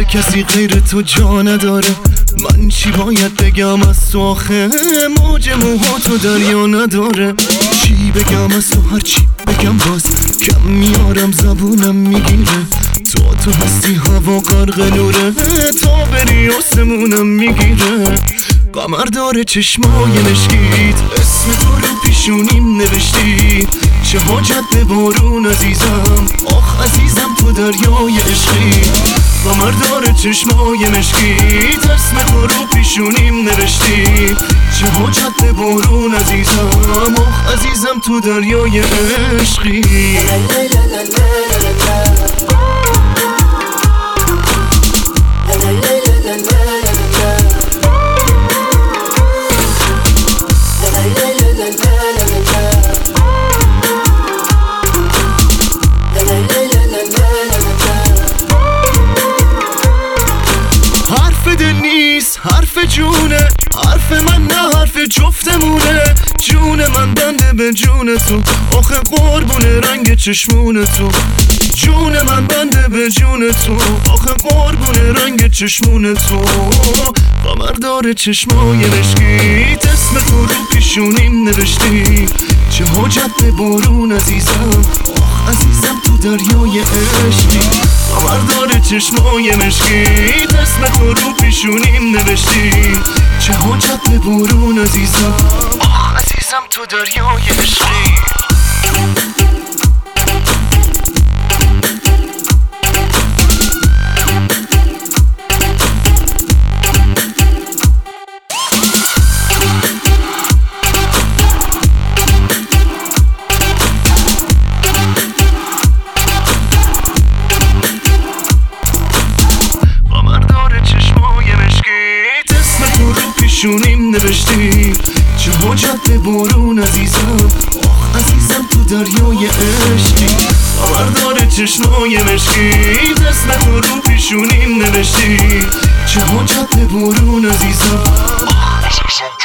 کسی غیر تو جا نداره. من چی باید بگم از تو آخه؟ موج موها تو دریا نداره. چی بگم از تو؟ هر چی بگم باز کم میارم، زبونم میگیره. تو هستی هوا غرق نوره، تا بری آسمونم میگیره. قمر داره چشمای مشکیت، اسم تو رو پیشونیم نوشتی. چه حاجت به بارون عزیزم، آخ عزیزم تو دریای عشقی. قمر داره چشمای مشکیت، اسم تو رو پیشونیم نوشتی. چه حاجت به بارون عزیزم، آخ عزیزم تو دریای عشقی. حرف جونه، حرف من نه حرف جفتمونه. جون من بنده به جون تو، آخه قربون رنگ چشمون تو. جون من بنده به جون تو، آخه قربون رنگ چشمون تو. قمر داره چشمای مشکیت، اسم تو رو پیشونیم نوشتی. چه حاجت به بارون عزیزم، آخ عزیزم تو دریای عشقی. قمر داره چشمای مشکیت، اسم تو رو پیشونیم نوشتی. چه حاجت به بارون عزیزم، آخ عزیزم تو دریای عشقی. پیشونیم نوشتی. چه حاجت به بارون عزیزم، آخ عزیزم تو دریای عشقی. قمر داره چشمای مشکی، اسم تو رو پیشونیم نوشتی. چه حاجت به بارون عزیزم، آخ عزیزم